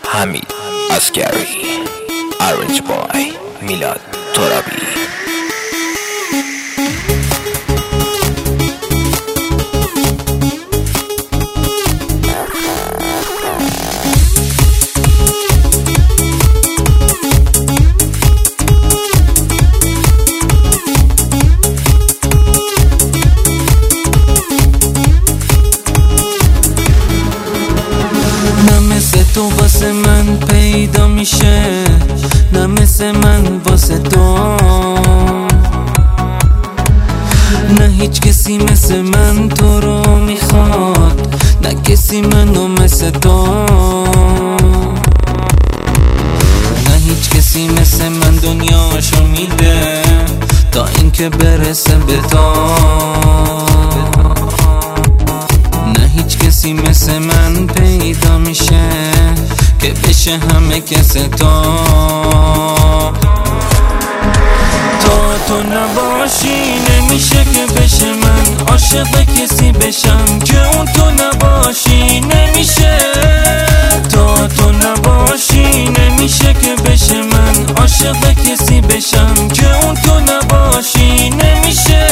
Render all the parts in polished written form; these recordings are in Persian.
حمید عسکری، Orange Boy، میلاد ترابی. نه مثل تو واسه من پیدا میشه، نه مثل من واسه تو، نه هیچ کسی مثل من تو رو میخواد، نه کسی منو مثل تو، نه هیچ کسی مثل من دنیاشو میده تا اینکه برسه به تو، نه هیچ کسی مثل من پیدا میشه که بشه همه کس تو. تو نباشی نمیشه که بشه من عاشق کسی بشم که اون تو نباشی نمیشه. تو نباشی نمیشه که بشه من عاشق کسی بشم که اون تو نباشی نمیشه.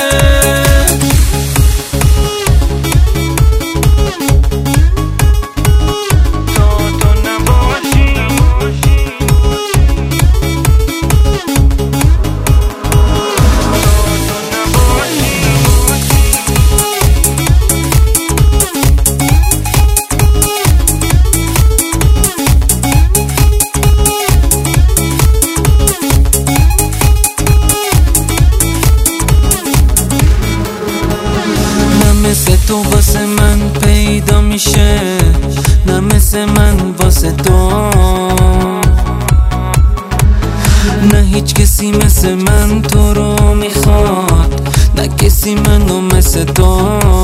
مثل تو واسه من پیدا میشه، نه مثل من واسه تو، نه هیچ کسی مثل من تو رو میخواد، نه کسی منو مثل تو،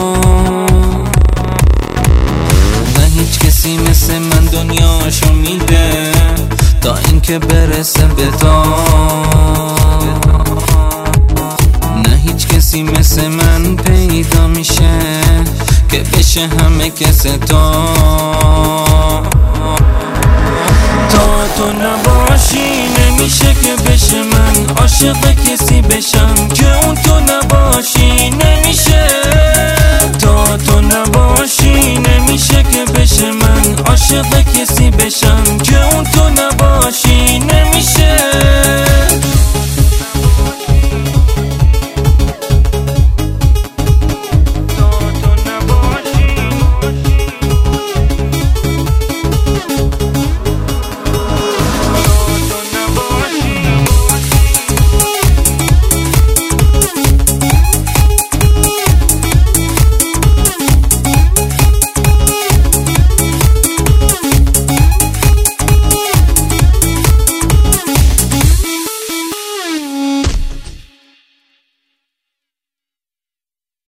نه هیچ کسی مثل من دنیاشو میده تا اینکه برسه به تو، نه هیچ کسی مثل من پیدا میشه که بشه همه کس تو. تو نباشی نمیشه که بشه من عاشق کسی بشم که اون تو نباشی نمیشه. تو نباشی نمیشه که بشه من عاشق کسی بشم که اون تو نباشی